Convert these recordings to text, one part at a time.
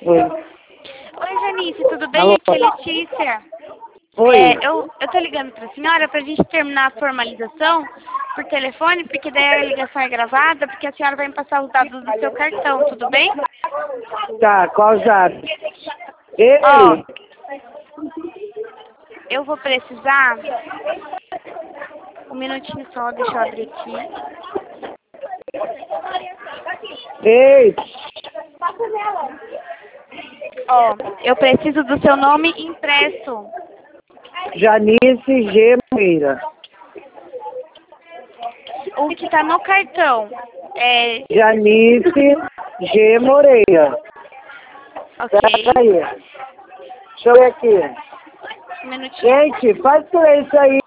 Oi. Oi, Janice, tudo bem? Alô? Aqui é Letícia. Oi. Eu tô ligando pra senhora pra gente terminar a formalização por telefone, porque daí a ligação é gravada, porque a senhora vai me passar os dados do seu cartão, tudo bem? Tá, qual já? Ó, Ei! eu vou precisar... Um minutinho só, deixa eu abrir aqui. Ei! Ó, eu preciso do seu nome impresso. Janice G. Moreira. O que tá no cartão. Janice G. Moreira. Ok. Pera aí. Deixa eu ver aqui. Um minutinho. Gente, faz silêncio aí.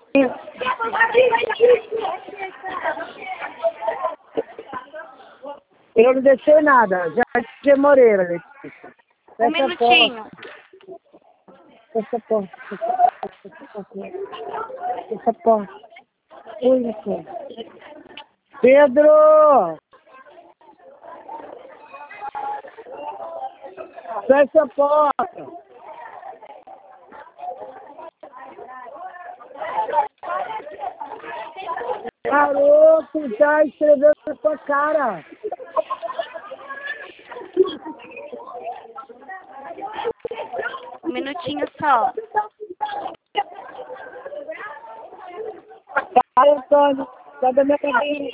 Eu não deixei nada. Janice G. Moreira, Letícia. Um minutinho. Fecha a porta. Fecha a porta. Oi, Nicole. Pedro! Fecha a porta. Garoto, tá escrevendo na sua cara. Um minutinho só. Vai, Antônio. Sai da minha cadeira.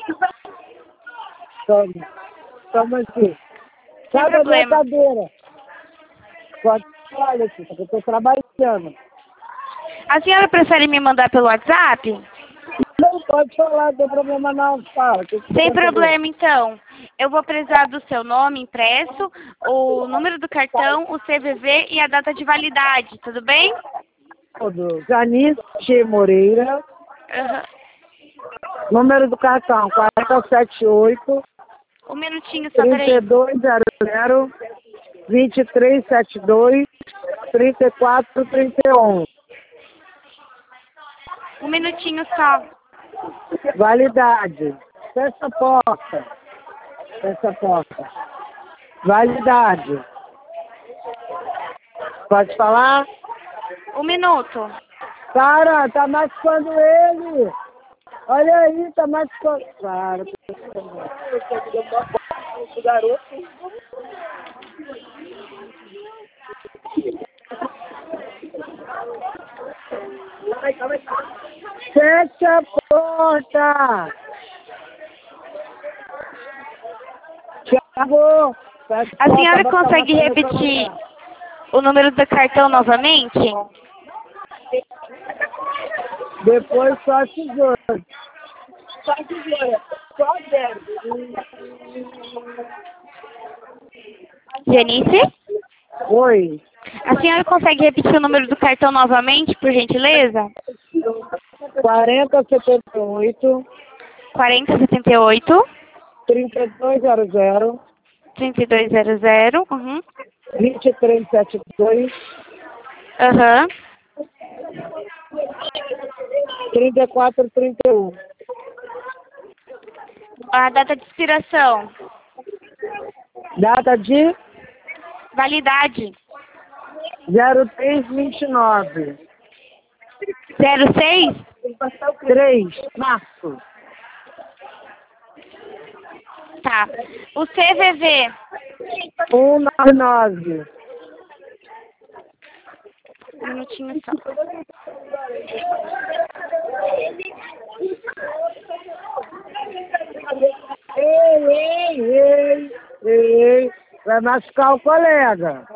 Toma aqui. Sai da minha problema. cadeira. Pode falar, Letícia, que eu tô trabalhando. A senhora prefere me mandar pelo WhatsApp? Não pode falar, não tem problema não. Fala. Sem problema, então. Eu vou precisar do seu nome impresso, o número do cartão, o CVV e a data de validade, tudo bem? Tudo. Janice G. Moreira. Uhum. Número do cartão, 478 Um minutinho só, peraí. 3200 2372 3431. Um minutinho só. Validade. Fecha a porta. Fecha a porta. Validade. Pode falar? Um minuto. Cara, tá machucando ele. Olha aí, tá machucando. Cara, garoto. Fecha a porta. Thiago. A senhora consegue repetir o número do cartão novamente? Depois só tesoura. Só tesoura. Só 10. Janice? Oi. A senhora consegue repetir o número do cartão novamente, por gentileza? 4078 4078 3200 3200. Uhum. 2372 Aham. 3431. A data de expiração. Data de Validade. 0329. 06? 3, março. Tá. O CVV. 199. Um minutinho só. Ei. Vai machucar o colega.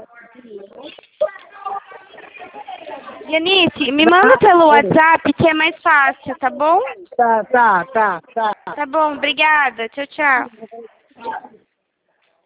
Janice, me manda pelo WhatsApp que é mais fácil, tá bom? Tá. Tá bom, obrigada. Tchau, tchau.